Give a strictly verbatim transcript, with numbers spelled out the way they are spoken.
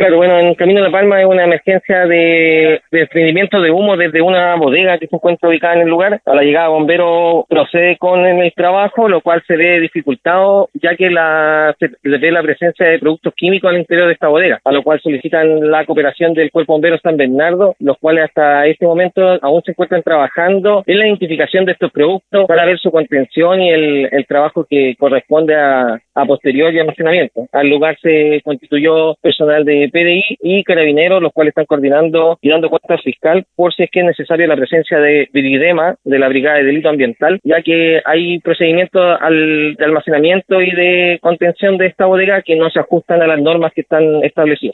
Claro, bueno, en Camino a La Palma es una emergencia de, de desprendimiento de humo desde una bodega que se encuentra ubicada en el lugar. A la llegada de bomberos procede con el trabajo, lo cual se ve dificultado ya que la, se ve la presencia de productos químicos al interior de esta bodega, a lo cual solicitan la cooperación del Cuerpo Bombero San Bernardo, los cuales hasta este momento aún se encuentran trabajando en la identificación de estos productos para ver su contención y el, el trabajo que corresponde a, a posterior y almacenamiento. Al lugar se constituyó personal de P D I y carabineros, los cuales están coordinando y dando cuenta al fiscal por si es que es necesaria la presencia de Viridema, de la Brigada de Delito Ambiental, ya que hay procedimientos al, de almacenamiento y de contención de esta bodega que no se ajustan a las normas que están establecidas.